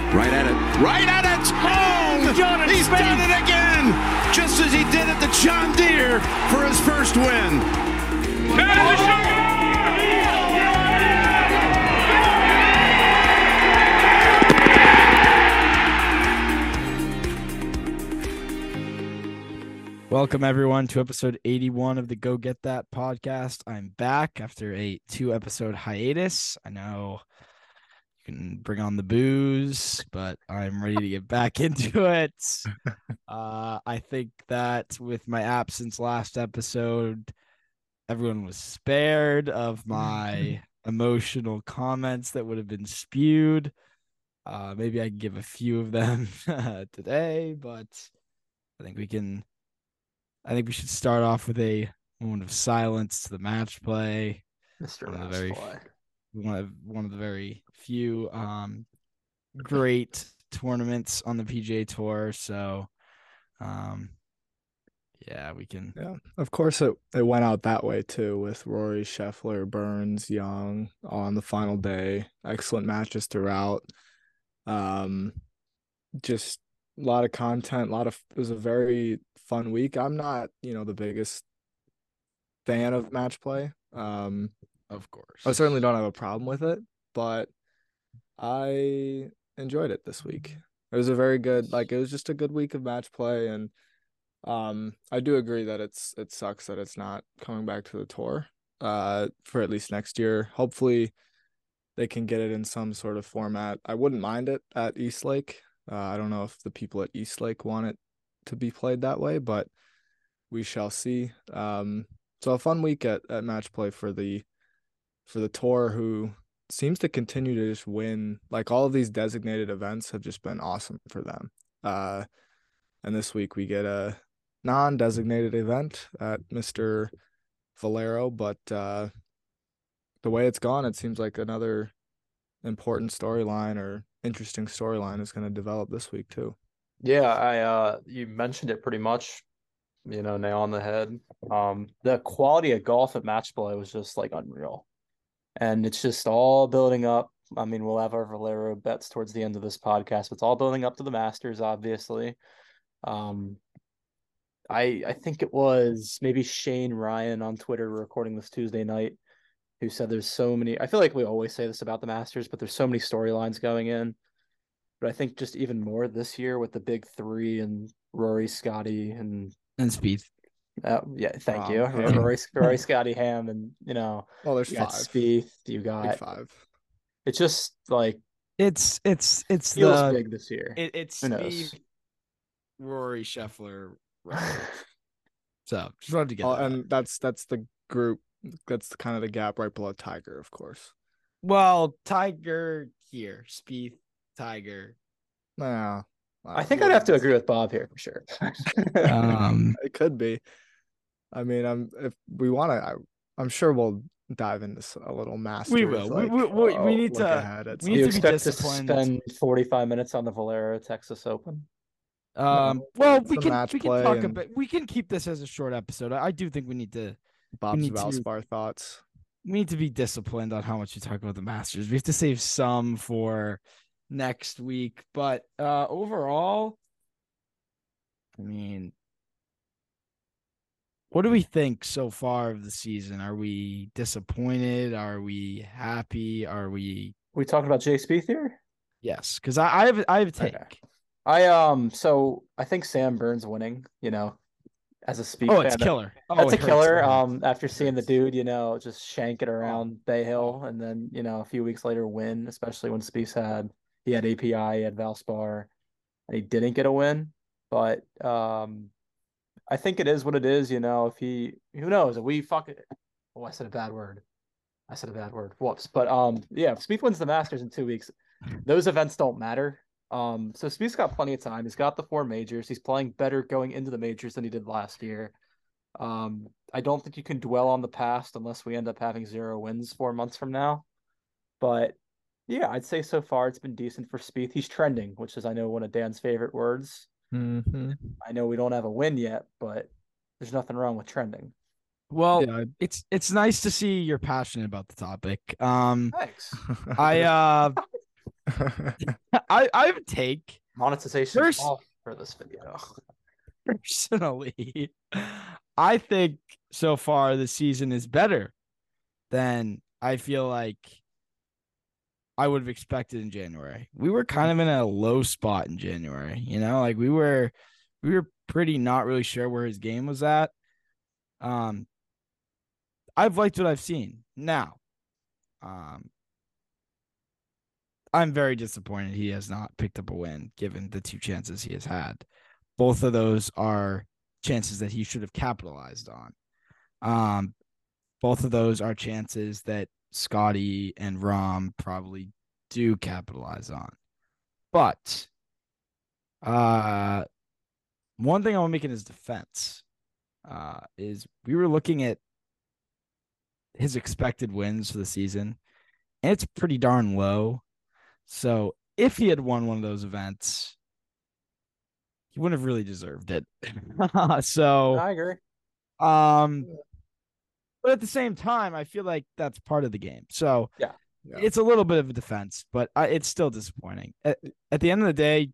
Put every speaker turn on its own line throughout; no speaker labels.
Right at it. Right at it. Oh, he's done it again. Just as he did at the John Deere for his first win.
Welcome, everyone, to episode 81 of the Go Get That podcast. I'm back after a 2-episode hiatus. I know you can bring on the booze, but I'm ready to get back into it. I think that with my absence last episode, everyone was spared of my emotional comments that would have been spewed. Maybe I can give a few of them today, but I think we should start off with a moment of silence to the match play.
Mr.
One of the very few great tournaments on the PGA Tour. So, we can.
Yeah, of course it went out that way too, with Rory, Scheffler, Burns, Young on the final day. Excellent matches throughout. Just a lot of content, it was a very fun week. I'm not, the biggest fan of match play.
Of course.
I certainly don't have a problem with it, but I enjoyed it this week. It was a very good, it was just a good week of match play, and I do agree that it sucks that it's not coming back to the tour for at least next year. Hopefully they can get it in some sort of format. I wouldn't mind it at Eastlake. I don't know if the people at Eastlake want it to be played that way, but we shall see. So a fun week at match play for the tour, who seems to continue to just win. All of these designated events have just been awesome for them. And this week we get a non-designated event at Mr. Valero, but the way it's gone, it seems like another important storyline or interesting storyline is going to develop this week too.
Yeah, you mentioned it pretty much, nail on the head. The quality of golf at match play was just unreal. And it's just all building up. I mean, we'll have our Valero bets towards the end of this podcast, but it's all building up to the Masters, obviously. I think it was maybe Shane Ryan on Twitter recording this Tuesday night who said there's so many. I feel like we always say this about the Masters, but there's so many storylines going in. But I think just even more this year with the big three and Rory, Scotty, and
Spieth.
Thank you. Rory, Scotty, Ham, and
well, there's 5.
Spieth. You got
big 5.
It's just
it's
feels big this year.
It's Spieth, Rory, Scheffler, right? So just wanted to get that.
And that's the group. That's kind of the gap right below Tiger, of course.
Well, Tiger here, Spieth, Tiger.
Nah,
I think I'd have to agree with Bob here for sure.
It could be. I mean, if we want to, I'm sure we'll dive into a little Masters.
We will. We need to. We need to be disciplined.
To spend 45 minutes on the Valero Texas Open.
Well, we can talk a bit. We can keep this as a short episode. I do think we need to.
Bob's Valspar thoughts.
We need to be disciplined on how much we talk about the Masters. We have to save some for next week, but overall, I mean, what do we think so far of the season? Are we disappointed? Are we happy? Are we
talking about Jay Spieth here?
Yes, because I have a take.
Okay. So I think Sam Burns winning, as a Spieth fan.
It's killer.
That's a killer. After seeing the dude, just shank it around Bay Hill, and then a few weeks later win, especially when Spieth had API, he had Valspar, and he didn't get a win. But I think it is what it is. If who knows? If we I said a bad word. Whoops. But if Spieth wins the Masters in 2 weeks, those events don't matter. So Spieth's got plenty of time. He's got the 4 majors. He's playing better going into the majors than he did last year. I don't think you can dwell on the past unless we end up having 0 wins 4 months from now. But yeah, I'd say so far it's been decent for Spieth. He's trending, which is, I know, one of Dan's favorite words.
Mm-hmm.
I know we don't have a win yet, but there's nothing wrong with trending.
Well, it's nice to see you're passionate about the topic.
Thanks.
I have a take
Monetization
First-
off for this video.
personally. I think so far the season is better than I feel like I would have expected in January. We were kind of in a low spot in January, like we were pretty not really sure where his game was at. I've liked what I've seen. Now, I'm very disappointed he has not picked up a win given the 2 chances he has had. Both of those are chances that he should have capitalized on. Both of those are chances that Scotty and Rom probably do capitalize on. But one thing I want to make in his defense is we were looking at his expected wins for the season, and it's pretty darn low. So if he had won one of those events, he wouldn't have really deserved it. So
I agree.
but at the same time, I feel like that's part of the game. So
Yeah.
it's a little bit of a defense, but it's still disappointing. At the end of the day,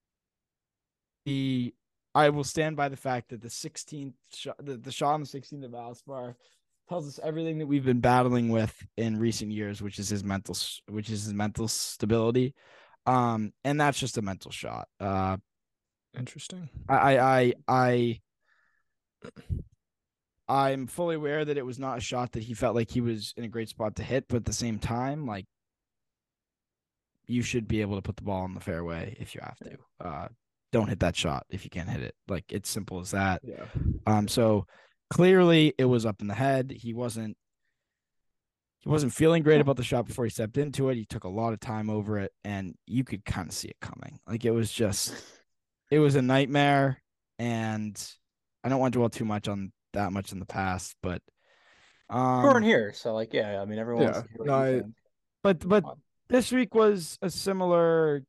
I will stand by the fact that the 16th shot, the shot on the 16th of Valspar tells us everything that we've been battling with in recent years, which is his mental stability. And that's just a mental shot.
Interesting.
I'm fully aware that it was not a shot that he felt like he was in a great spot to hit, but at the same time, like, you should be able to put the ball in the fairway if you have to. Don't hit that shot if you can't hit it. Like, it's simple as that.
Yeah.
So clearly it was up in the head. He wasn't feeling great about the shot before he stepped into it. He took a lot of time over it, and you could kind of see it coming. Like, it was a nightmare, and I don't want to dwell too much on that much in the past, but
We weren't here, so like, yeah. I mean, everyone wants
Yeah.
to hear what
No,
you
I-
think.
but this week was a similar.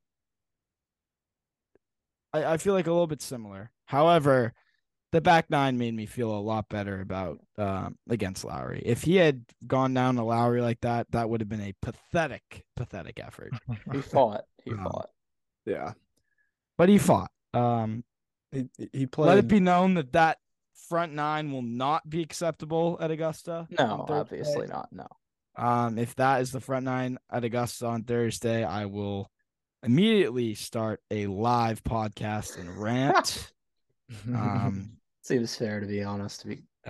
I feel like a little bit similar. However, the back nine made me feel a lot better about against Lowry. If he had gone down to Lowry like that, that would have been a pathetic effort.
He fought. He
Um,
fought.
Yeah.
But he fought.
He played.
Let it be known that front nine will not be acceptable at Augusta.
No,
on Thursday.
obviously not. No.
If that is the front nine at Augusta on Thursday, I will immediately start a live podcast and rant.
Seems fair, to be honest.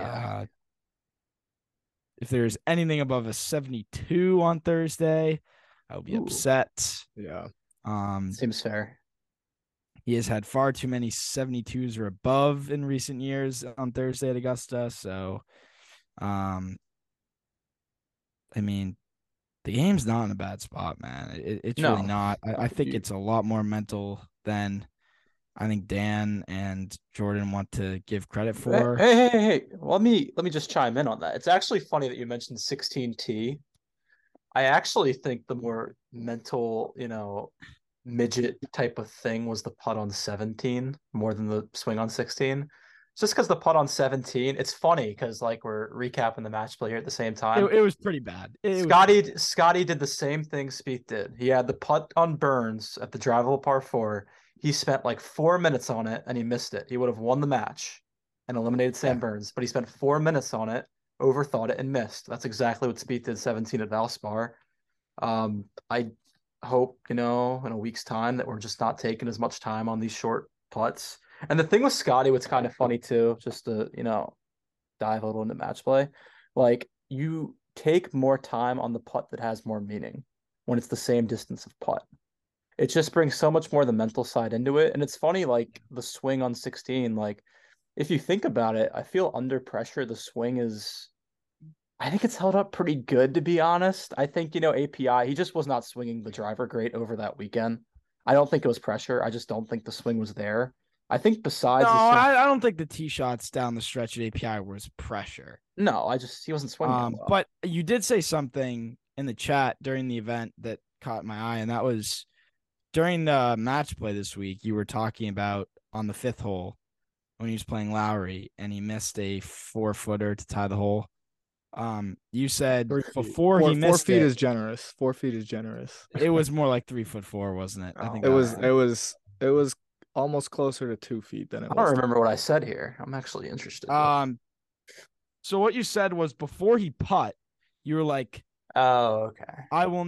If there's anything above a 72 on Thursday, I'll be
Ooh.
upset.
Yeah.
Seems fair.
He has had far too many 72s or above in recent years on Thursday at Augusta. So, I mean, the game's not in a bad spot, man. It's really
No.
not. I think it's a lot more mental than I think Dan and Jordan want to give credit for.
Hey. Let me just chime in on that. It's actually funny that you mentioned 16T. I actually think the more mental, midget type of thing was the putt on 17 more than the swing on 16. Just because the putt on 17, it's funny because like we're recapping the match play here at the same time.
It was pretty bad.
Scotty did the same thing Spieth did. He had the putt on Burns at the drivable par 4. He spent like 4 minutes on it and he missed it. He would have won the match and eliminated Sam Burns, but he spent 4 minutes on it, overthought it, and missed. That's exactly what Spieth did 17 at Valspar. I hope, in a week's time that we're just not taking as much time on these short putts. And the thing with Scotty, what's kind of funny too, just to, dive a little into match play, like you take more time on the putt that has more meaning when it's the same distance of putt. It just brings so much more the mental side into it. And it's funny, like the swing on 16, like if you think about it, I feel under pressure, the swing I think it's held up pretty good, to be honest. I think, API, he just was not swinging the driver great over that weekend. I don't think it was pressure. I just don't think the swing was there. I think besides
I don't think the tee shots down the stretch at API was pressure.
No, he wasn't swinging that well.
But you did say something in the chat during the event that caught my eye, and that was during the match play this week. You were talking about on the 5th hole when he was playing Lowry and he missed a 4-footer to tie the hole. You said
3 feet.
before he
4
missed
feet
it,
is generous. 4 feet is generous.
it was more like 3'4", wasn't it? I think
Oh,
It was almost closer to 2 feet than it
I don't
was.
remember what I said here. I'm actually interested.
So what you said was before he putt, you were like,
Oh, okay.
I will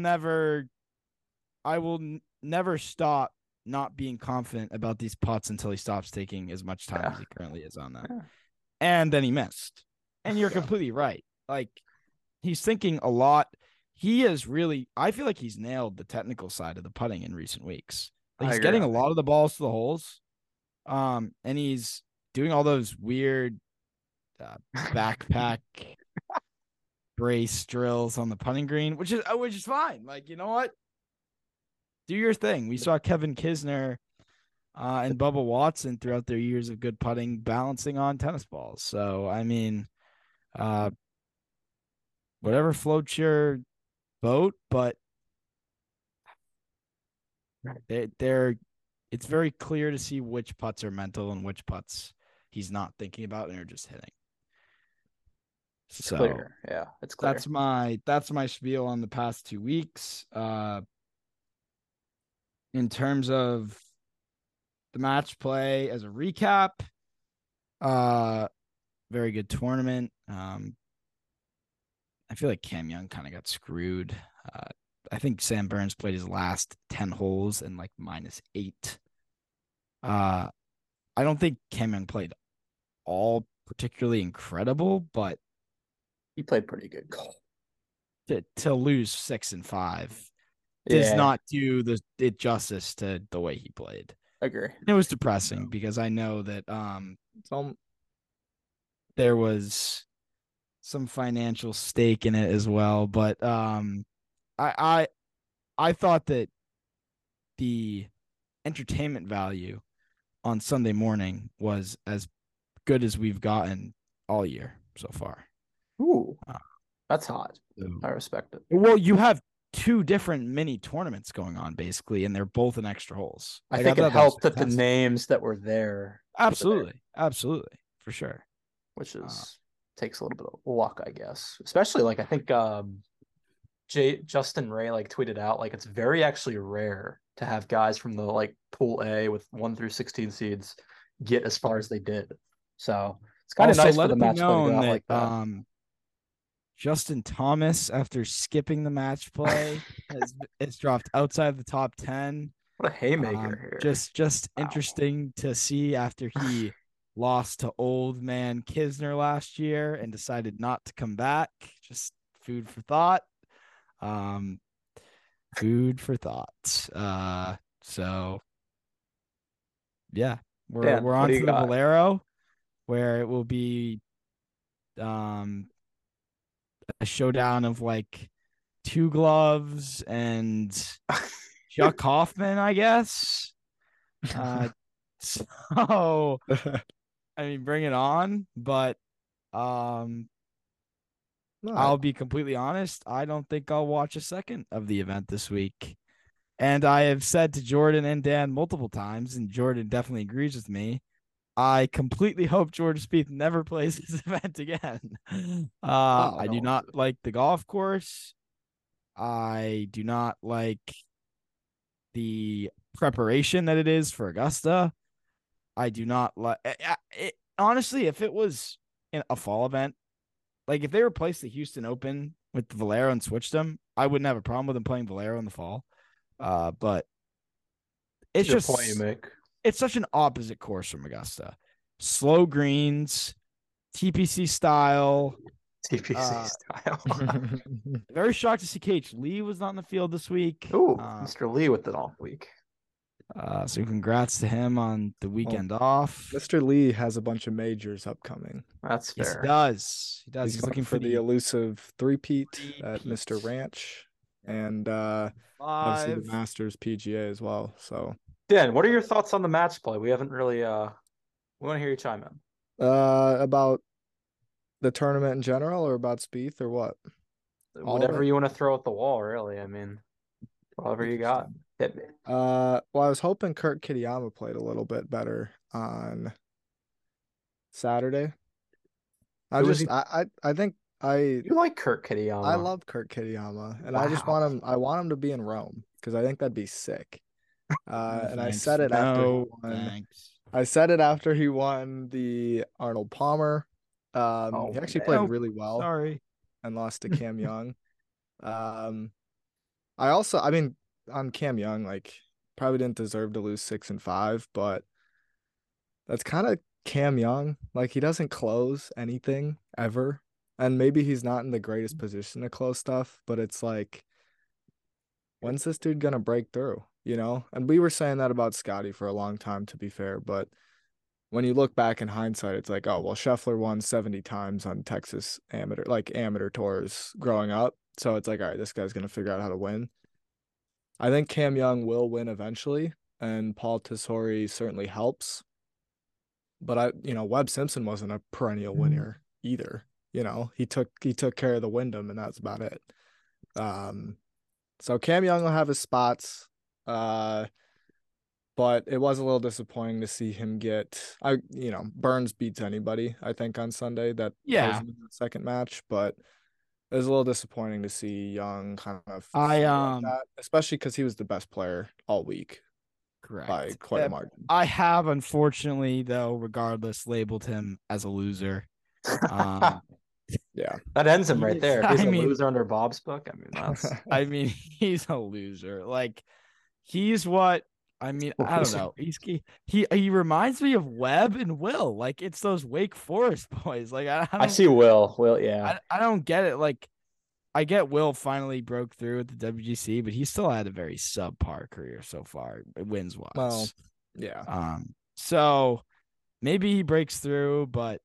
never stop not being confident about these putts until he stops taking as much time as he currently is on them.
Yeah.
And then he missed. And you're completely right. Like, he's thinking a lot. He is really, I feel like he's nailed the technical side of the putting in recent weeks. Like, he's getting a lot of the balls to the holes. And he's doing all those weird backpack brace drills on the putting green, which is fine. Like, you know what? Do your thing. We saw Kevin Kisner and Bubba Watson throughout their years of good putting balancing on tennis balls. So, I mean, whatever floats your boat, but it's very clear to see which putts are mental and which putts he's not thinking about and are just hitting.
It's clear. Yeah, it's clear.
That's my spiel on the past 2 weeks. In terms of the match play as a recap, very good tournament. I feel like Cam Young kind of got screwed. I think Sam Burns played his last 10 holes in like -8. I don't think Cam Young played all particularly incredible, but
he played pretty good.
To lose 6 and 5 does not do it justice to the way he played.
Agree.
It was depressing because I know that there was some financial stake in it as well, but I thought that the entertainment value on Sunday morning was as good as we've gotten all year so far.
Ooh, that's hot. I respect it.
Well, you have 2 different mini tournaments going on basically, and they're both in extra holes.
I think it helped that the names that were there.
Absolutely, for sure.
Which takes a little bit of luck, I guess. Especially like I think Justin Ray like tweeted out like it's very actually rare to have guys from the like pool A with 1 through 16 seeds get as far as they did. So it's kind of nice for the match play to go out like that.
Justin Thomas, after skipping the match play, has dropped outside the top 10.
What a haymaker here!
Just interesting to see after he lost to old man Kisner last year and decided not to come back. Just food for thought. Food for thought. So yeah, we're on to the Valero, where it will be a showdown of like 2 gloves and Chuck Hoffman, I guess. So I mean, bring it on, but I'll be completely honest. I don't think I'll watch a second of the event this week. And I have said to Jordan and Dan multiple times, and Jordan definitely agrees with me, I completely hope Jordan Spieth never plays this event again. I do not like the golf course. I do not like the preparation that it is for Augusta. I do not like it. Honestly, if it was in a fall event, like if they replaced the Houston Open with the Valero and switched them, I wouldn't have a problem with them playing Valero in the fall. But it's just
point you make.
It's such an opposite course from Augusta. Slow greens, TPC style. Very shocked to see KH Lee was on the field this week.
Ooh, Mr. Lee with it off week.
So congrats to him on the weekend off.
Mr. Lee has a bunch of majors upcoming.
That's fair.
Yes, he does. He does.
He's looking for the elusive three-peat at Mr. Ranch and obviously the Masters PGA as well. So
Dan, what are your thoughts on the match play? We haven't really we want to hear you chime in.
About the tournament in general or about Spieth or what?
Whatever you want to throw at the wall, really. I mean, whatever you got. Hit me.
Well, I was hoping Kurt Kitayama played a little bit better on Saturday. I think
You like Kurt Kitayama?
I love Kurt Kitayama, and I just want him. I want him to be in Rome because I think that'd be sick. And I said it after he won.
Thanks.
I said it after he won the Arnold Palmer. He actually played
Oh,
really well
Sorry.
and lost to Cam Young. I mean, on Cam Young, like probably didn't deserve to lose 6-5, but that's kind of Cam Young. Like he doesn't close anything ever. And maybe he's not in the greatest position to close stuff, but it's like, when's this dude gonna break through? You know? And we were saying that about Scotty for a long time, to be fair. But when you look back in hindsight, it's like, oh well, Scheffler won 70 times on Texas amateur tours growing up. So it's like, all right, this guy's gonna figure out how to win. I think Cam Young will win eventually, and Paul Tesori certainly helps. But Webb Simpson wasn't a perennial winner either. You know, he took care of the Wyndham, and that's about it. So Cam Young will have his spots, but it was a little disappointing to see him Burns beats anybody, I think, on Sunday that plays in the second match, but it was a little disappointing to see Young kind of like that, especially because he was the best player all week.
Correct.
By quite a margin.
I have, unfortunately, though, regardless, labeled him as a loser.
Yeah,
that ends him right there. He's a loser under Bob's book. I mean, that's.
I mean, he's a loser. Like, he's what. I mean, I don't know. He reminds me of Webb and Will. Like, it's those Wake Forest boys. Like, I
see Will. Will, yeah.
I don't get it. Like, I get Will finally broke through at the WGC, but he still had a very subpar career so far, wins wise.
Well, yeah.
So maybe he breaks through, but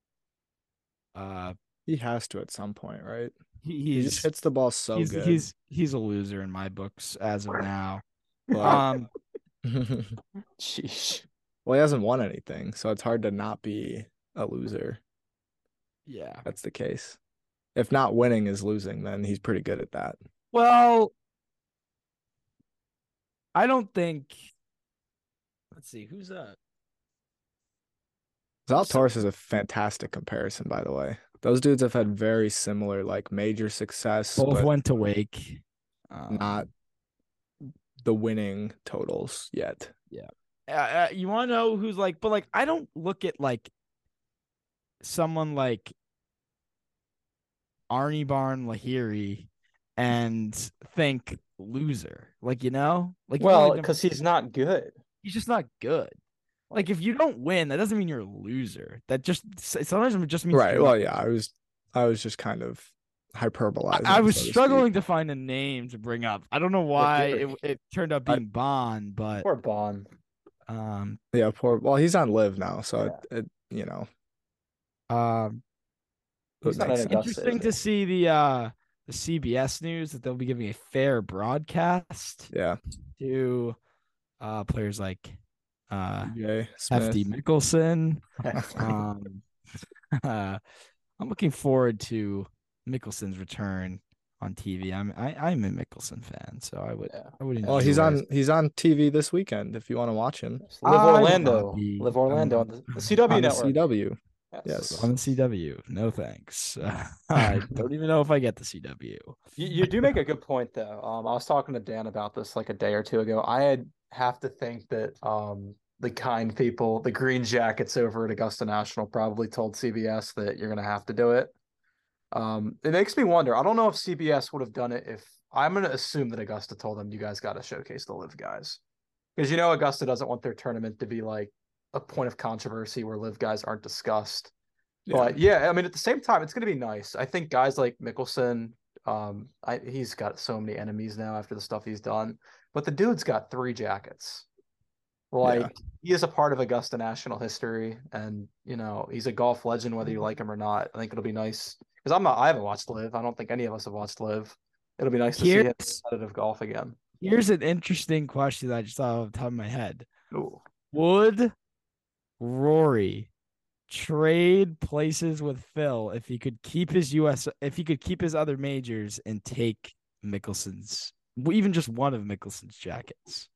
he has to at some point, right?
He
just hits the ball so good.
He's a loser in my books as of now. But,
sheesh.
Well, he hasn't won anything, so it's hard to not be a loser.
Yeah,
that's the case. If not winning is losing, then he's pretty good at that.
Well, I don't think. Let's see, who's that?
Zalatoris is a fantastic comparison, by the way. Those dudes have had very similar, like, major success.
Both went to Wake.
Not the winning totals yet.
Yeah. You want to know who's like, but like, I don't look at like someone like Arnie Barn Lahiri and think loser. Like, like,
well, because he's not good.
He's just not good. Like, if you don't win, that doesn't mean you're a loser. That just sometimes it just means
right. Well, yeah, I was just kind of hyperbolizing.
I was struggling to find a name to bring up. I don't know why it turned out being Bond, but
poor Bond.
Yeah, poor. Well, he's on Live now, so it
It's
interesting to see the CBS news that they'll be giving a fair broadcast.
Yeah.
To players like
FD
Mickelson. I'm looking forward to Mickelson's return on TV. I'm a Mickelson fan, so I would.
Well, he's on TV this weekend if you want to watch him.
Live Orlando on the CW network.
CW.
Yes, on the CW. No thanks. I don't even know if I get the CW.
You do make a good point though. I was talking to Dan about this like a day or two ago. I have to think that the kind people, the green jackets over at Augusta National, probably told CBS that you're going to have to do it. It makes me wonder. I don't know if CBS would have done it if I'm going to assume that Augusta told them you guys got to showcase the Live guys, because Augusta doesn't want their tournament to be like a point of controversy where Live guys aren't discussed. Yeah. But yeah, I mean, at the same time, it's going to be nice. I think guys like Mickelson, he's got so many enemies now after the stuff he's done, but the dude's got 3 jackets. Like, he is a part of Augusta National history, and he's a golf legend whether you like him or not. I think it'll be nice because I haven't watched Live. I don't think any of us have watched Live. It'll be nice to see him in competitive golf again.
Here's an interesting question that I just thought off the top of my head.
Ooh.
Would Rory trade places with Phil if he could keep his other majors and take Mickelson's, even just one of Mickelson's jackets?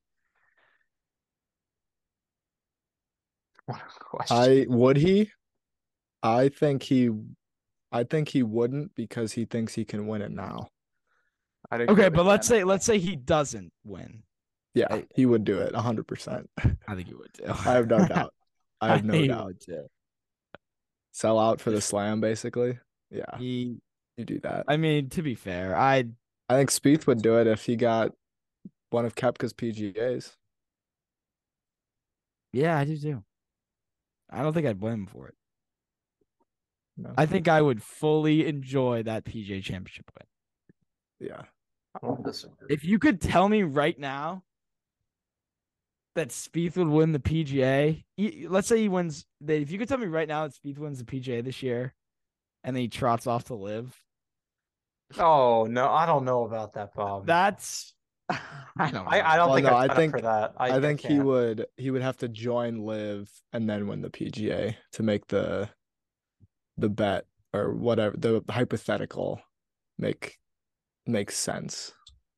What a question.
Would he? I think he I think he wouldn't because he thinks he can win it now.
I'd agree
Okay,
with
but
that.
let's say he doesn't win.
Yeah, he would do it 100%.
I think he would too.
I have no doubt. I have no
think he
doubt.
would too.
Sell out for the slam, basically. Yeah,
He,
you do that.
I mean, to be fair, I
think Spieth would do it if he got one of Koepka's PGAs.
yeah, I do too. I don't think I'd blame him for it.
No.
I think I would fully enjoy that PGA Championship win.
Yeah.
I don't disagree.
If you could tell me right now that Spieth would win the PGA, let's say he wins. If you could tell me right now that Spieth wins the PGA this year, and then he trots off to live,
Oh no, I don't know about that, Bob.
that's I don't know.
I don't
Well,
think
no,
I'd
I
sign up
think-
for that.
I think he
can't.
would have to join Live and then win the PGA to make the bet or whatever the hypothetical makes sense.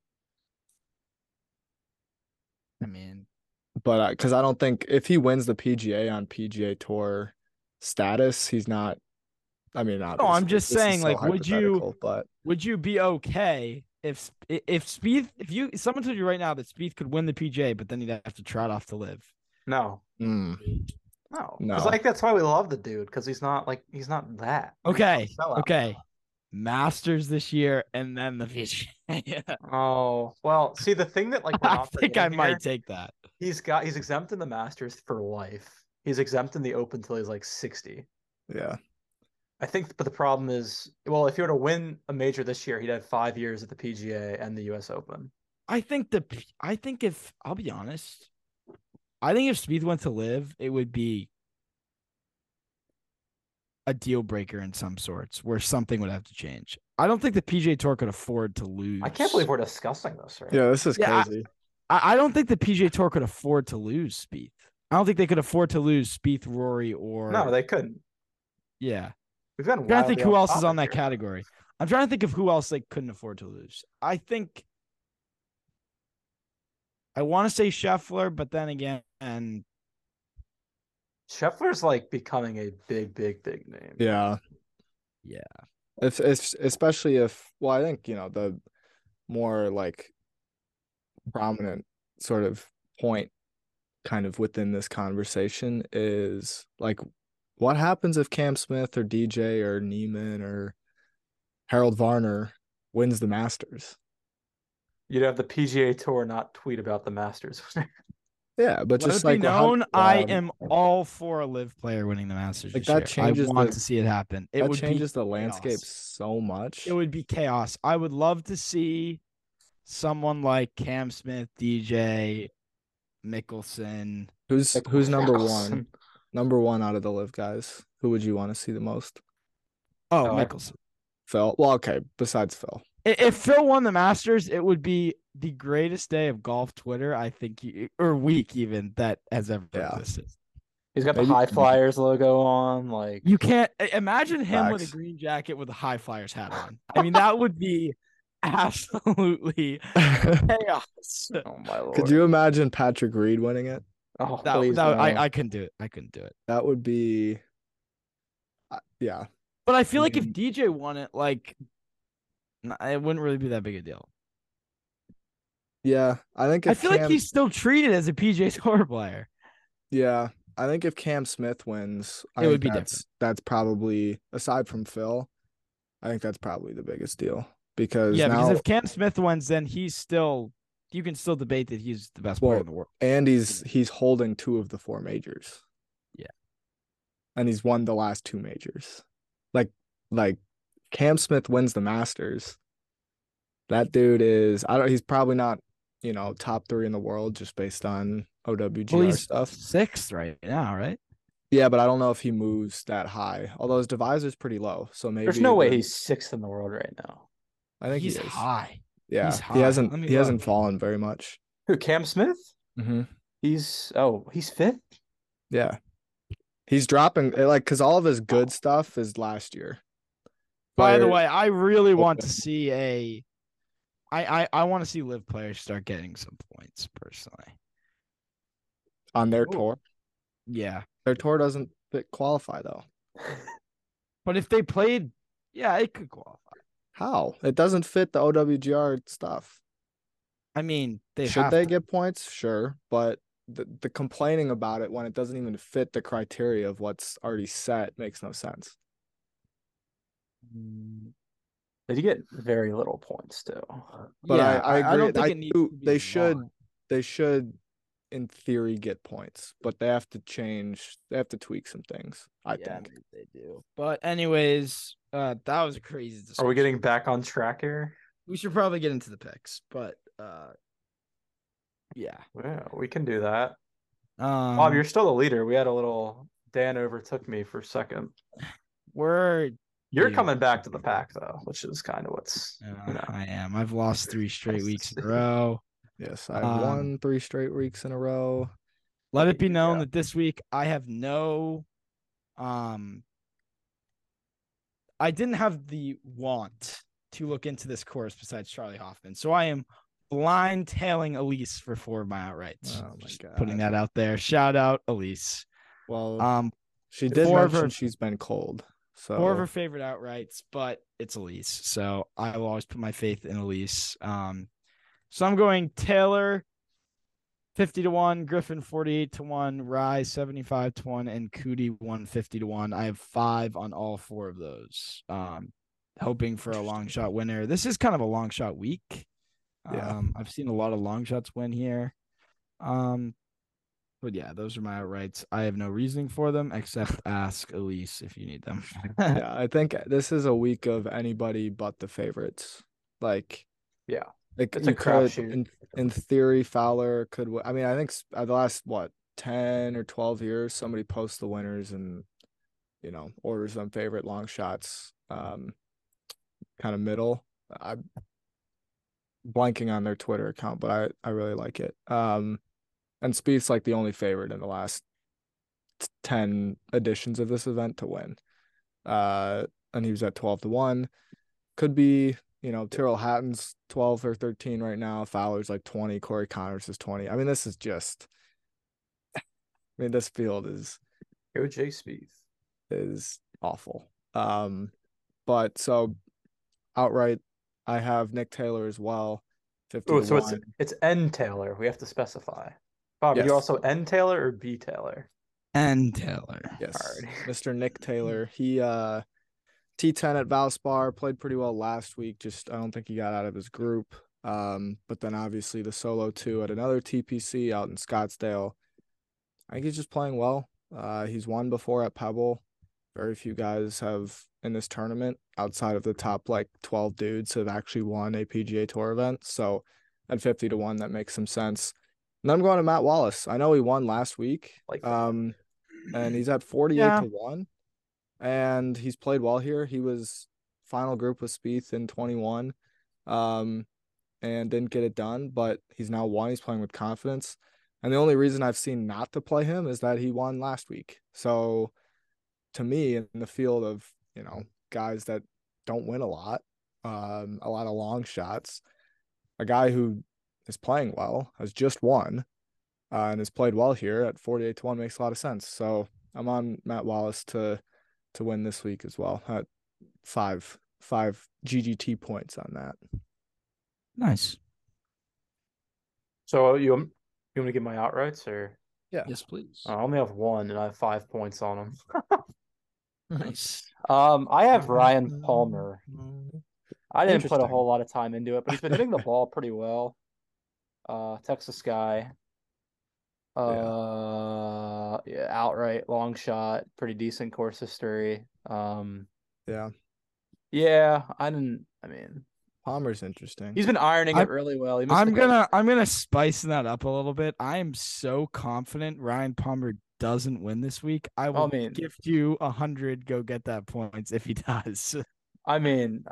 I mean,
But because I don't think if he wins the PGA on PGA Tour status, he's not. I mean,
I'm
obviously,
just
this is
saying,
so
like,
hypothetical, but
would you be okay if Spieth, if someone told you right now that Spieth could win the PGA, but then he'd have to trot off to live?
No,
mm,
no,
No.
because like that's why we love the dude because he's not that. He's not
Okay,
a sellout.
okay. Masters this year and then the PGA. Yeah.
Oh well, see the thing that like we're
I
not
think I
forgetting
might
here,
take that.
he's exempt in the Masters for life. He's exempt in the Open until he's like 60.
yeah,
I think, but the problem is, well, if he were to win a major this year, he'd have 5 years at the PGA and the U.S. Open.
I think if I'll be honest, I think if Spieth went to live, it would be a deal breaker in some sorts where something would have to change. I don't think the PGA Tour could afford to lose.
I can't believe we're discussing this right
yeah. This is
Yeah,
crazy.
I don't think the PGA Tour could afford to lose Spieth. I don't think they could afford to lose Spieth, Rory, or
No, they couldn't.
yeah.
We've gotten
I'm trying to think
wildly
who
off
else is on
topic
that
here.
category. I'm trying to think of who else they couldn't afford to lose. I think I want to say Scheffler, but then again, and
Scheffler's like becoming a big name.
Yeah,
yeah,
if especially if I think the more like prominent sort of point kind of within this conversation is like what happens if Cam Smith or DJ or Neiman or Harold Varner wins the Masters?
You'd have the PGA Tour not tweet about the Masters.
Yeah, but
let
just
it be
like how-
known, I am all for a live player winning the Masters.
Like,
this
that
year.
changes
I want
the-
to see it happen. It
that
would
changes
be
the landscape
chaos.
so much.
It would be chaos. I would love to see someone like Cam Smith, DJ, Mickelson.
Who's number
Mickelson.
one? Number one out of the live guys. Who would you want to see the most?
Oh,
Oh,
Mickelson.
Phil. Well, okay, besides Phil.
If Phil won the Masters, it would be the greatest day of golf Twitter, I think, or week even, that has ever
Yeah.
existed.
He's got the
Maybe-
High Flyers logo on. Like
You can't imagine him with a
Facts.
green jacket with a High Flyers hat on. I mean, that would be absolutely chaos.
oh my lord.
Could you imagine Patrick Reed winning it?
Oh,
That,
please
that
no.
I couldn't do it. I couldn't do it.
That would be, yeah.
But I feel like if
mean-
DJ won it, like, it wouldn't really be that big a deal.
Yeah, I think
I
if
feel like
Cam-
he's still treated as a PGA Tour player.
Yeah, I think if Cam Smith wins,
It would
think
be
that's probably, aside from Phil, I think that's probably the biggest deal because
Yeah,
now
because if Cam Smith wins, then he's still, you can still debate that he's the best player in the world.
and he's holding 2 of the 4 majors.
Yeah.
And he's won the last 2 majors. Like Cam Smith wins the Masters. That dude is he's probably not, top 3 in the world just based on OWGR
Well, he's
stuff.
6th right now, right?
Yeah, but I don't know if he moves that high. Although his divisor's pretty low, so maybe
There's no way
the-
he's 6th in the world right now.
I think
He's
he is.
high.
Yeah,
he's
he
high.
hasn't
Let me
he hasn't
look.
fallen very much.
Who? Cam Smith?
Mm-hmm.
He's 5th.
Yeah, he's dropping because all of his good stuff is last year.
By the
Player-
way, I really want to
Open.
see I want to see live players start getting some points personally.
on their
Ooh.
tour,
Yeah.
their tour doesn't qualify though.
But if they played Yeah, it could qualify.
How? It doesn't fit the OWGR stuff.
I mean,
Should they get points? Sure, but the complaining about it when it doesn't even fit the criteria of what's already set makes no sense.
They get very little points too.
But
yeah,
I agree.
I don't think it needs to be
They
a lot.
should in theory get points, but they have to tweak some things, I think.
They do. But anyways, that was a crazy discussion.
Are we getting back on track here?
We should probably get into the picks, but yeah.
Yeah, we can do that.
Bob,
you're still the leader. We had a little Dan overtook me for a second.
You're
coming back to the pack though, which is kind of what's
I am. I've lost 3 straight weeks in a row.
Yes, I've won 3 straight weeks in a row.
Let it be known that this week I have no I didn't have the want to look into this course besides Charlie Hoffman. So I am blind tailing Elise for 4 of my outrights.
Oh my God.
Putting that out there. Shout out Elise.
Well, she did mention she's been cold. So
4 of her favorite outrights, but it's Elise. So I will always put my faith in Elise. So I'm going Taylor 50-1, Griffin 48-1, Rye 75-1, and Cootie 150-1. I have 5 on all 4 of those. Hoping for a long shot winner. This is kind of a long shot week. I've seen a lot of long shots win here. But yeah, those are my outrights. I have no reasoning for them except ask Elise if you need them.
Yeah, I think this is a week of anybody but the favorites. Like,
yeah,
like
it's a crapshoot.
In theory, Fowler could. I mean, I think the last 10 or 12 years, somebody posts the winners and orders them favorite long shots. Kind of middle. I'm blanking on their Twitter account, but I really like it. And Spieth's like the only favorite in the last 10 editions of this event to win. And he was at 12-1. Could be, Tyrrell Hatton's 12 or 13 right now. Fowler's like 20. Corey Connors is 20. I mean, this is just, this field is.
Go Jay Spieth.
Is awful. But so outright, I have Nick Taylor as well. 50-1.
So it's N Taylor. We have to specify. Bob, yes. Are you also N Taylor or B Taylor?
N Taylor.
Yes. Mr. Nick Taylor. He T10 at Valspar, played pretty well last week. Just I don't think he got out of his group. But then obviously the solo 2 at another TPC out in Scottsdale. I think he's just playing well. He's won before at Pebble. Very few guys have in this tournament outside of the top 12 dudes have actually won a PGA Tour event. So at 50-1, that makes some sense. And I'm going to Matt Wallace. I know he won last week. And he's at 48-1. And he's played well here. He was final group with Spieth in 21. And didn't get it done, but he's now won. He's playing with confidence. And the only reason I've seen not to play him is that he won last week. So to me, in the field of, guys that don't win a lot of long shots, a guy who is playing well, has just won, and has played well here at 48-1 makes a lot of sense. So I'm on Matt Wallace to win this week as well at 5 GGT points on that.
Nice.
So you want me to give my outrights or?
Yeah.
Yes, please.
I only have 1 and I have 5 points on them.
Nice.
I have Ryan Palmer. I didn't put a whole lot of time into it, but he's been hitting the ball pretty well. Texas guy. Outright long shot, pretty decent course history.
Palmer's interesting.
He's been ironing it really well.
I'm gonna spice that up a little bit. I am so confident Ryan Palmer doesn't win this week. I will gift you 100 go get that points if he does.
I won't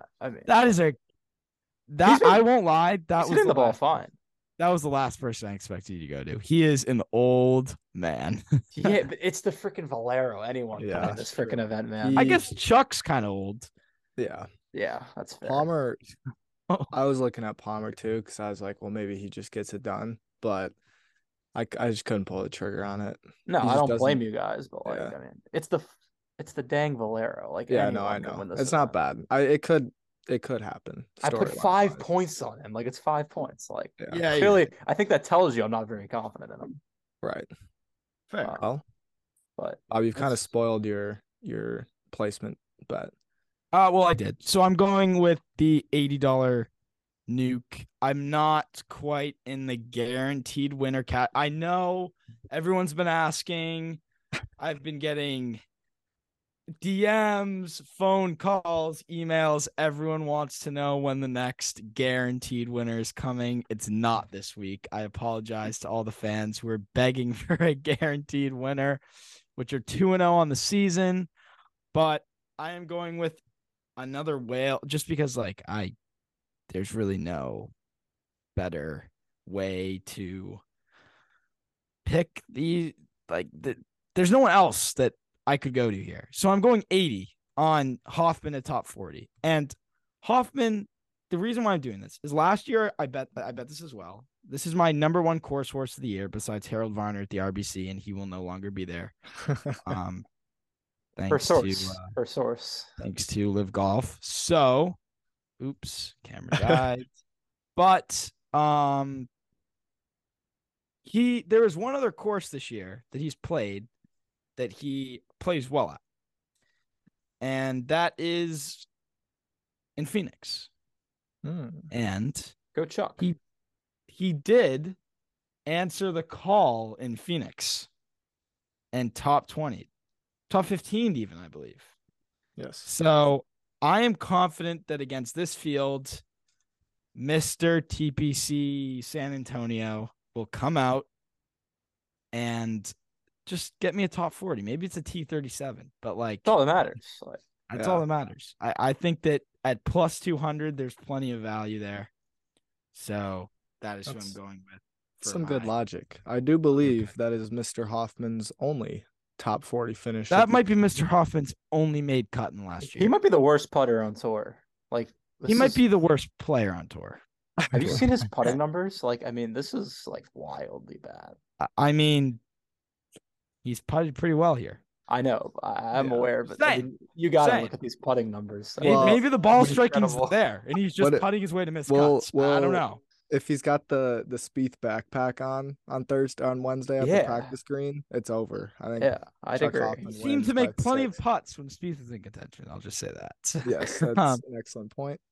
lie. That was
the ball fine.
That was the last person I expected you to go to. He is an old man.
Yeah, but it's the freaking Valero. Anyone playing this freaking event, man.
I guess Chuck's kind of old.
Yeah.
Yeah, that's fair.
Palmer, I was looking at Palmer too because I was like, well, maybe he just gets it done, but I just couldn't pull the trigger on it.
No, I don't blame you guys, but it's It's the dang Valero. Like,
Yeah, no, I
anyone can
know.
win this
It's not
event.
bad. It could happen.
I put
storyline
5
wise.
points on him. Like, it's 5 points. Like,
Yeah.
Yeah,
clearly, I think that tells you I'm not very confident in him.
Right.
fair.
Well,
But
Bob, you've kind of
that's-
spoiled your placement bet.
Well, I did. So I'm going with the $80 nuke. I'm not quite in the guaranteed winner cat. I know everyone's been asking. I've been getting DMs, phone calls, emails. Everyone wants to know when the next guaranteed winner is coming. It's not this week. I apologize to all the fans who are begging for a guaranteed winner, which are 2-0 on the season. But I am going with another whale just because, like, there's really no better way to pick there's no one else that I could go to here. So I'm going 80 on Hoffman at top 40. And Hoffman, the reason why I'm doing this is last year I bet this as well. This is my number one course horse of the year besides Harold Varner at the RBC, and he will no longer be there. Thanks thanks to Live Golf. So, oops, camera died. But there was one other course this year that he's played that he plays well at. And that is in Phoenix. And
go Chuck.
he did answer the call in Phoenix and top 20, top 15 even, I believe.
Yes.
So I am confident that against this field, Mr. TPC San Antonio will come out and just get me a top 40. Maybe it's a T37, but like,
That's all that matters. Like,
that's all that matters. I think that at plus 200, there's plenty of value there. So that is who I'm going with.
Some good logic. I do believe that is Mr. Hoffman's only top 40 finish.
That might be Mr. Hoffman's only made cut in the last year.
he might be the worst putter on tour. Like,
He might be the worst player on tour.
Have you seen his putting numbers? Like, I mean, this is like wildly bad.
I mean, he's putted pretty well here.
I know, I'm aware, but I
Same.
mean, you got to
Same.
look at these putting numbers.
Maybe the ball
it's
striking's
incredible.
there, and he's just putting his way to miss cuts. I don't know.
If he's got the Spieth backpack on Wednesday at the practice green, it's over. I think.
Yeah, I'd agree.
He seemed to make plenty of putts when Spieth was in contention. I'll just say that.
Yes, that's an excellent point.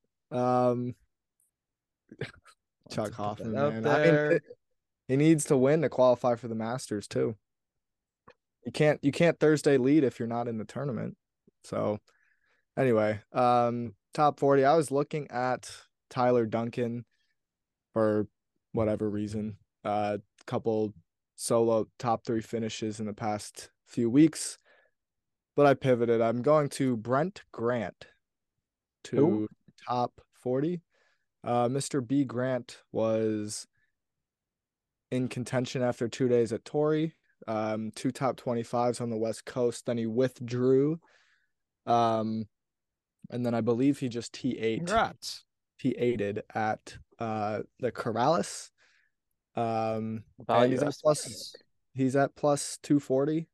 Chuck Hoffman, man. I mean, he needs to win to qualify for the Masters too. You can't Thursday lead if you're not in the tournament. So anyway, top 40. I was looking at Tyler Duncan for whatever reason. Couple solo top 3 finishes in the past few weeks, but I pivoted. I'm going to Brent Grant to top 40. Mr. B Grant was in contention after 2 days at Torrey. 2 top 25s on the West Coast. Then he withdrew. And then I believe he just T8.
Congrats.
T8'd at the Corrales. And he's at plus 240.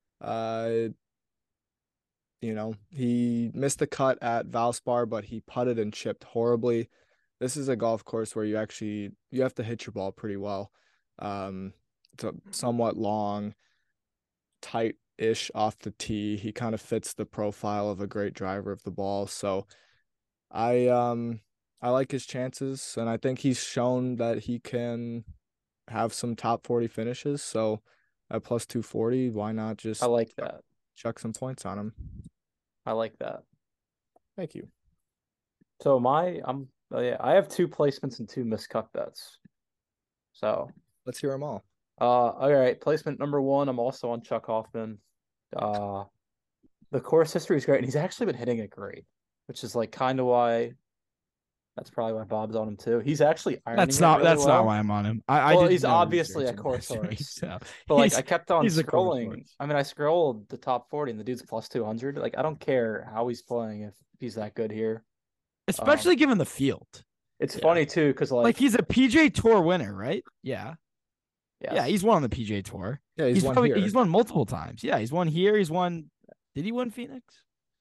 He missed the cut at Valspar, but he putted and chipped horribly. This is a golf course where you have to hit your ball pretty well. It's a somewhat long, tight-ish off the tee. He kind of fits the profile of a great driver of the ball. So I like his chances, and I think he's shown that he can have some top 40 finishes. So at plus 240, why not just
I like that.
Chuck some points on him.
I like that.
Thank you.
So I have 2 placements and 2 miscut bets. So
let's hear them all.
All right. Placement number 1, I'm also on Chuck Hoffman. The course history is great, and he's actually been hitting it great, which is like kind of why. That's probably why Bob's on him too. He's actually ironing. That's not
why I'm on him.
He's obviously a course horse. So. But like, I kept on scrolling. I mean, I scrolled the top 40, and the dude's plus 200. Like, I don't care how he's playing if he's that good here,
especially given the field.
It's funny too because like
he's a PGA Tour winner, right? Yeah.
Yes.
Yeah, he's won on the PGA Tour.
Yeah, he's won multiple times.
Yeah, he's won here. He's won Did he win Phoenix?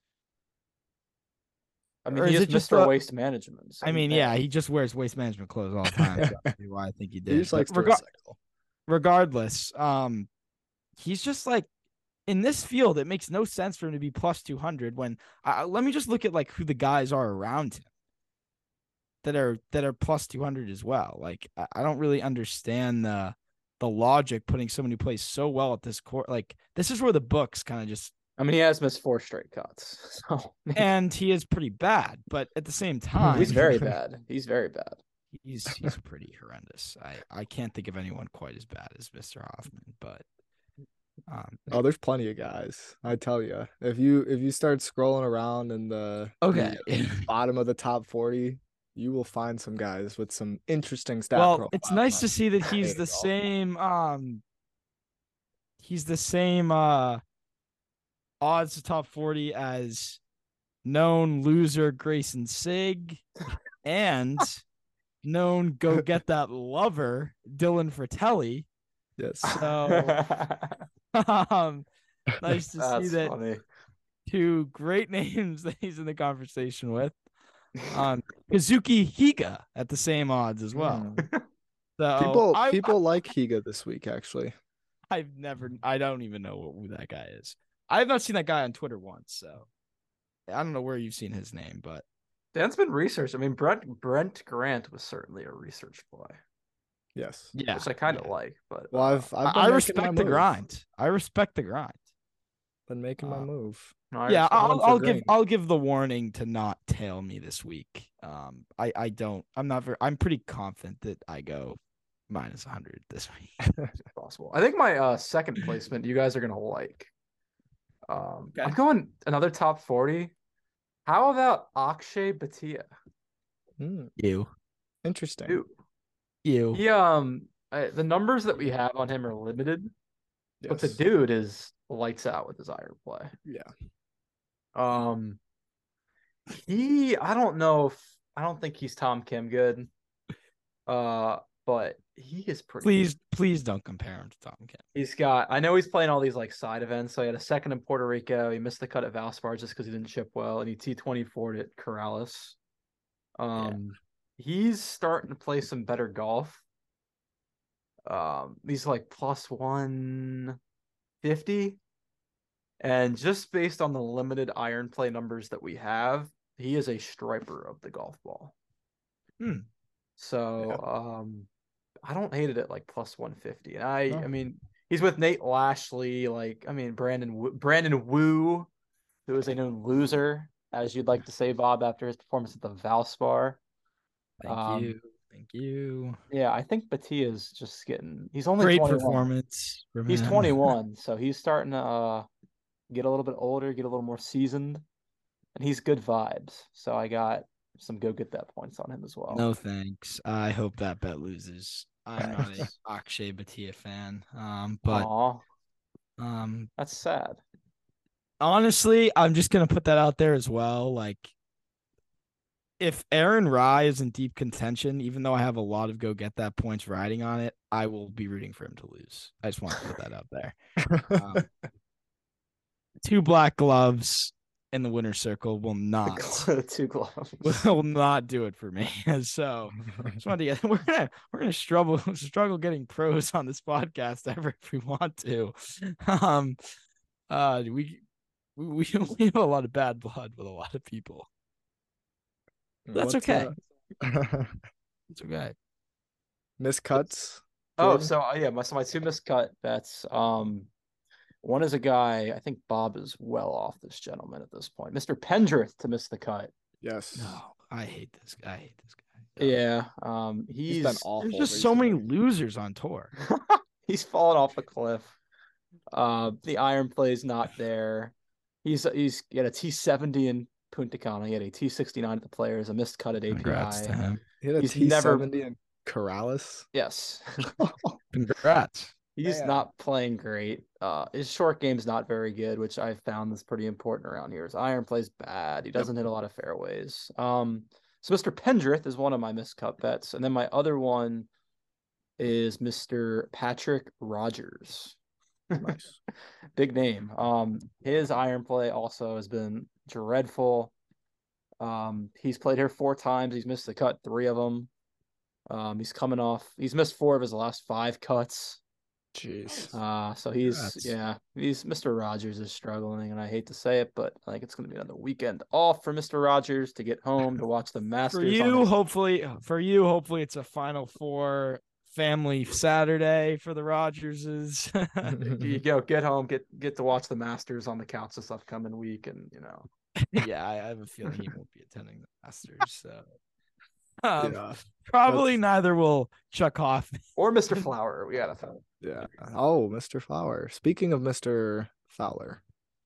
I mean,
Or
he
is
is
it just
Mr.
a-
Waste Management. So
I mean,
he
yeah,
may.
he just wears waste management clothes all the time. So that's why I think he
He
did.
just
But
likes to recycle.
regardless, he's just like in this field. It makes no sense for him to be plus 200 when let me just look at like who the guys are around him that are plus 200 as well. Like I don't really understand the logic putting someone who plays so well at this court. Like this is where the books kind of just
I mean, he has missed 4 straight cuts. So
and he is pretty bad, but at the same time,
he's very bad. He's very bad.
he's pretty horrendous. I can't think of anyone quite as bad as Mr. Hoffman, but
Oh, there's plenty of guys. I tell you, if you start scrolling around in the
okay.
bottom of the top 40, you will find some guys with some interesting stat
Well,
profiles.
it's nice to
on
see that he's
Hey,
the
golf.
same he's the same odds to top 40 as known loser Grayson Sig and known go get that lover Dylan Fratelli.
Yes.
So nice to see
That's
that
funny.
2 great names that he's in the conversation with. Kazuki Higa at the same odds as well. So
People like Higa this week, actually.
I don't even know who that guy is. I have not seen that guy on Twitter once, so I don't know where you've seen his name, but
Dan's been researched. I mean, Brent Grant was certainly a research play,
Yes.
yeah,
which I kind of like. But
Well, I've been
I
making my
respect the
move.
grind. I respect the grind.
Been making my move.
no, I
Yeah,
respect-
I'll give the warning to not tail me this week. I'm pretty confident that I go minus 100 this week.
it's possible. I think my second placement you guys are gonna like.
Okay.
I'm going another top 40. How about Akshay Bhatia?
You.
Interesting.
Dude,
You.
he the numbers that we have on him are limited, but the
Yes.
dude is lights out with his iron play.
Yeah.
I don't think he's Tom Kim good. But he is pretty
Please don't compare him to Tom Kim.
I know he's playing all these like side events. So he had a second in Puerto Rico. He missed the cut at Valspar just because he didn't chip well, and he T24'd at Corrales. He's starting to play some better golf. He's like plus 150. And just based on the limited iron play numbers that we have, he is a striper of the golf ball. So I don't hate it at like plus 150. And I mean, he's with Nate Lashley, Brandon Wu, who is a known loser, as you'd like to say, Bob, after his performance at the Valspar.
Thank you.
Yeah, I think Bhatia is just he's only
Great
21.
performance.
He's 21, so he's starting to get a little bit older, get a little more seasoned, and he's good vibes. So I got some go get that points on him as well.
No thanks. I hope that bet loses. I'm not a Akshay Bhatia fan. But
Aww, that's sad.
Honestly, I'm just gonna put that out there as well. Like, if Aaron Rye is in deep contention, even though I have a lot of go get that points riding on it, I will be rooting for him to lose. I just want to put that out there. 2 black gloves in the winner's circle will not
2 gloves
will not do it for me. So just wanted to get we're gonna struggle getting pros on this podcast ever if we want to. We have a lot of bad blood with a lot of people. That's okay. It's okay.
Miscuts.
Oh,
Jordan?
so my 2 miscut bets. One is a guy, I think Bob is well off this gentleman at this point. Mr. Pendrith to miss the cut.
Yes.
No, I hate this guy.
Yeah.
He's been awful.
There's just so many losers on tour.
He's fallen off a cliff. The iron play is not there. He's got a T70 in Punta Cana. He had a T69 at the Players, a missed cut at API.
Congrats to him.
He had a
He's
T70 in Corrales.
Yes.
Congrats.
He's
Man.
not playing great. His short game's not very good, which I've found is pretty important around here. His iron play's bad. He doesn't hit a lot of fairways. So Mr. Pendrith is one of my miscut bets. And then my other one is Mr. Patrick Rogers.
Nice.
Big name. His iron play also has been dreadful. He's played here 4 times. He's missed the cut 3 of them. He's missed 4 of his last 5 cuts.
Jeez.
So he's Mr. Rogers is struggling, and I hate to say it, but I think it's going to be another weekend off for Mr. Rogers to get home to watch the Masters.
For you, hopefully it's a Final Four family Saturday for the Rogerses.
You go get home, get to watch the Masters on the couch this upcoming week, and
Yeah, I have a feeling he won't be attending the Masters. So
Yeah.
probably neither will Chuck Hoffman
or Mr. Flower. We gotta find.
Yeah. Oh, Mr. Flower. Speaking of Mr. Fowler,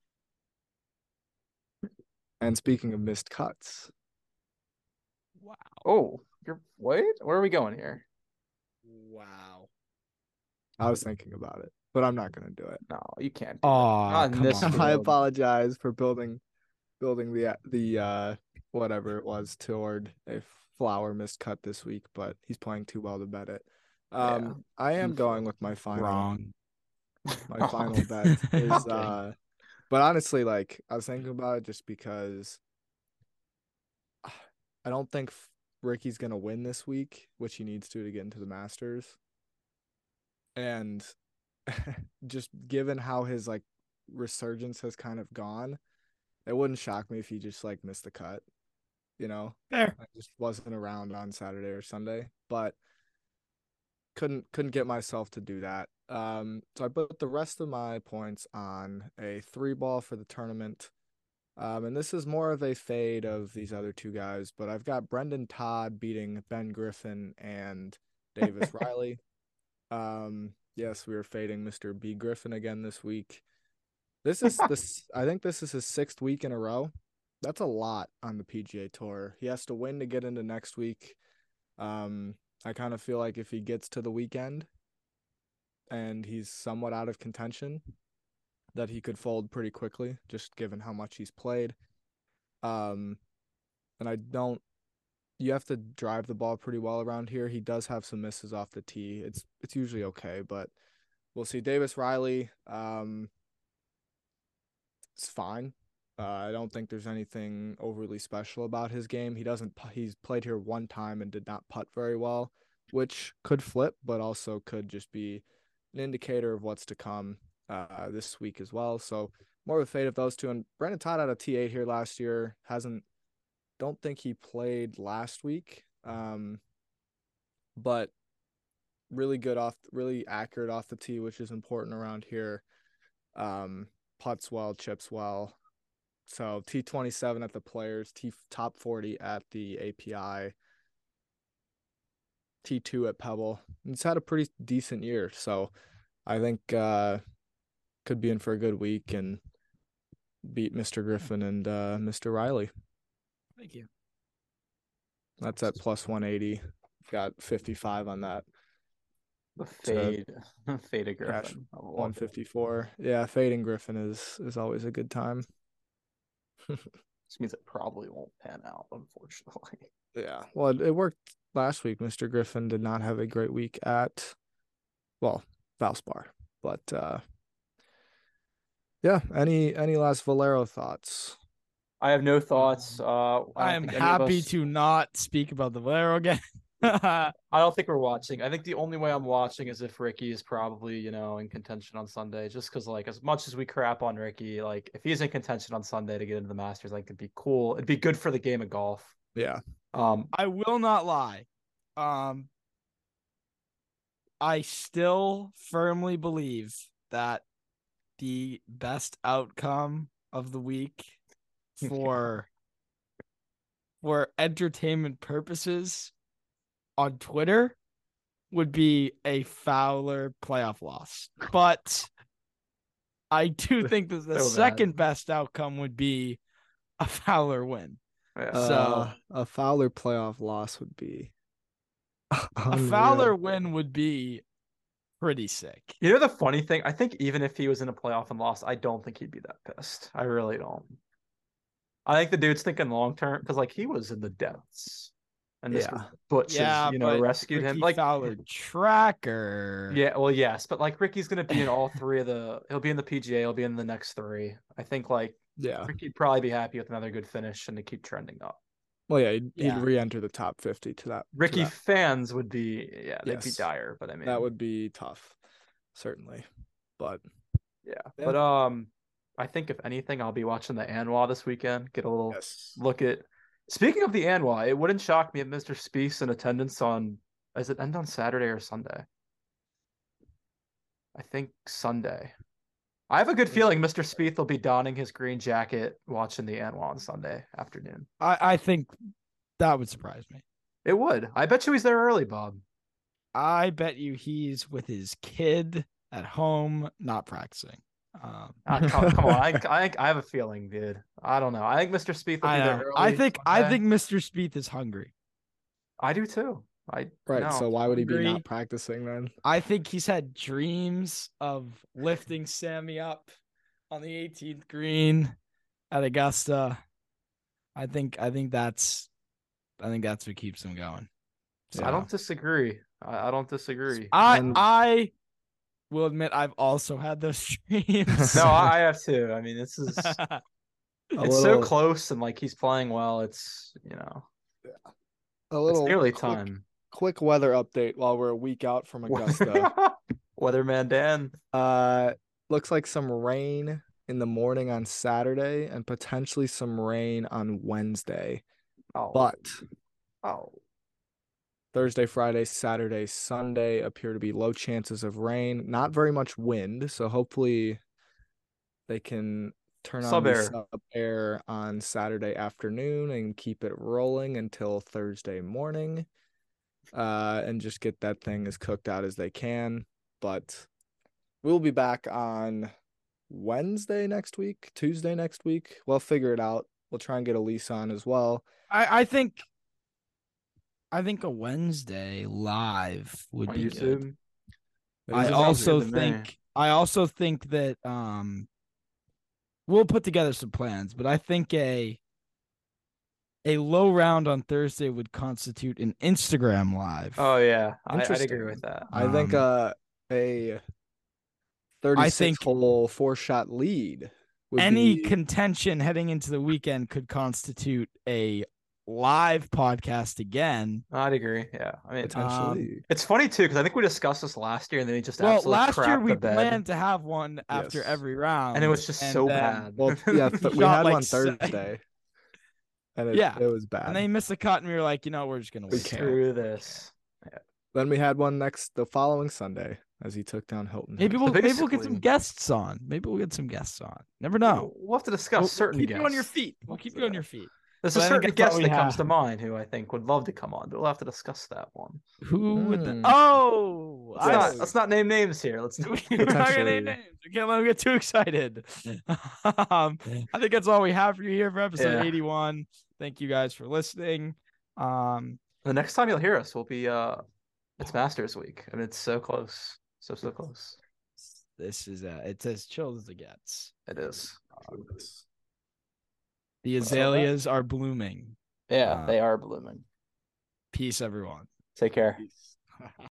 and speaking of missed cuts,
Wow.
Oh, where are we going here?
Wow.
I was thinking about it, but I'm not going to do it.
No, you can't.
Oh,
Not in
come
this
on.
field.
I apologize for building the whatever it was toward a Flower missed cut this week, but he's playing too well to bet it. I am going with my final
Wrong.
my final bet is
Okay.
but honestly, like I was thinking about it just because I don't think Ricky's gonna win this week, which he needs to get into the Masters. And just given how his like resurgence has kind of gone, it wouldn't shock me if he just like missed the cut.
Fair.
I just wasn't around on Saturday or Sunday, but couldn't get myself to do that. So I put the rest of my points on a 3-ball for the tournament. And this is more of a fade of these other 2 guys, but I've got Brendan Todd beating Ben Griffin and Davis Riley. Yes, we are fading Mr. B Griffin again this week. I think this is his 6th week in a row. That's a lot on the PGA Tour. He has to win to get into next week. I kind of feel like if he gets to the weekend and he's somewhat out of contention, that he could fold pretty quickly, just given how much he's played. And you have to drive the ball pretty well around here. He does have some misses off the tee. It's usually okay, but we'll see. Davis Riley, it's fine. I don't think there's anything overly special about his game. He's played here 1 time and did not putt very well, which could flip, but also could just be an indicator of what's to come this week as well. So more of a fade of those 2. And Brandon Todd had a T8 here last year. Don't think he played last week. But really good really accurate off the tee, which is important around here. Putts well, chips well. So T27 at the Players, top 40 at the API, T2 at Pebble. He's had a pretty decent year, so I think could be in for a good week and beat Mr. Griffin and Mr. Riley.
Thank you.
That's at plus 180. Got 55 on that.
The fade of Griffin.
154. Yeah, fading Griffin is always a good time.
This means it probably won't pan out, unfortunately.
Yeah, well, it worked last week. Mr. Griffin did not have a great week at, Valspar. But yeah, any last Valero thoughts?
I have no thoughts.
I am happy to not speak about the Valero again.
I don't think we're watching. I think the only way I'm watching is if Ricky is probably, in contention on Sunday, just because, like, as much as we crap on Ricky, like, if he's in contention on Sunday to get into the Masters, like, it'd be cool. It'd be good for the game of golf.
Yeah.
I will not lie. I still firmly believe that the best outcome of the week for entertainment purposes on Twitter would be a Fowler playoff loss. But I do think that the second best outcome would be a Fowler win.
Yeah.
So
a Fowler playoff loss would be
a Fowler win would be pretty sick.
The funny thing, I think even if he was in a playoff and lost, I don't think he'd be that pissed. I really don't. I think the dude's thinking long term because, like, he was in the depths and Mr.
Yeah.
Butch has,
but
rescued him.
Ricky
Like,
Fowler tracker.
yeah, well, yes, but like Ricky's gonna be in all three of the. He'll be in the PGA. He'll be in the next three. I think like
Yeah.
Ricky'd probably be happy with another good finish and to keep trending up.
Well, yeah, he'd
Yeah.
re-enter the top 50 to that.
Ricky
to that.
fans would be, they'd be
Yes.
dire, but I mean,
That would be tough, certainly. But
yeah.
Yeah.
But I think if anything, I'll be watching the Anwa this weekend. Get a little
yes,
look at. Speaking of the Anwa, it wouldn't shock me if Mr. Spieth's in attendance on. Does it end on Saturday or Sunday? I think Sunday. I have a good feeling Mr. Spieth will be donning his green jacket watching the Anwa on Sunday afternoon.
I think that would surprise me.
It would. I bet you he's there early, Bob.
I bet you he's with his kid at home, not practicing.
Come on. I have a feeling, dude. I don't know. I think Mr. Spieth will be there early.
I think
Sunday.
Mr. Spieth is hungry.
I do too.
right.
No.
So why would he be
Hungry.
not practicing then?
I think he's had dreams of lifting Sammy up on the 18th green at Augusta. I think that's what keeps him going. So
I don't disagree. I don't disagree.
I will admit I've also had those dreams.
No, I have too. I mean, this is it's so close, and like he's playing well. It's
a
it's
little
nearly
quick,
time.
Quick weather update while we're a week out from Augusta.
Weatherman Dan.
Looks like some rain in the morning on Saturday and potentially some rain on Wednesday. But Thursday, Friday, Saturday, Sunday appear to be low chances of rain. Not very much wind, so hopefully they can turn on the sub air on Saturday afternoon and keep it rolling until Thursday morning, and just get that thing as cooked out as they can. But we'll be back on Wednesday next week, Tuesday next week. We'll figure it out. We'll try and get Elise on as well.
I think a Wednesday live would be good. I also think that we'll put together some plans, but I think a low round on Thursday would constitute an Instagram live.
Oh yeah, I'd agree with that.
I think a 36-hole 4-shot lead.
Any contention heading into the weekend could constitute a live podcast again.
I'd agree. Yeah, I mean,
potentially.
It's funny too because I think we discussed this last year, and then he just
last year we planned to have one after every round,
and it was just so bad.
Well, yeah, we had one Thursday, and it was bad.
And then he missed the cut, and we were like, we're just gonna wait.
Screw this.
Yeah. Then we had one the following Sunday as he took down Hilton.
Maybe we'll get some guests on. Never know.
We'll have to discuss certain guests.
Keep you on your feet. We'll keep you on your feet.
There's a certain guest that comes to mind who I think would love to come on, but we'll have to discuss that one.
Who would
let's not name names here. We're not
gonna name names. We can't let them get too excited. I think that's all we have for you here for episode 81. Thank you guys for listening.
The next time you'll hear us will be it's Masters week. I mean, it's so close. So close.
This is it's as chill as it gets.
It is.
The azaleas are blooming.
Yeah, they are blooming.
Peace, everyone.
Take care.
Peace.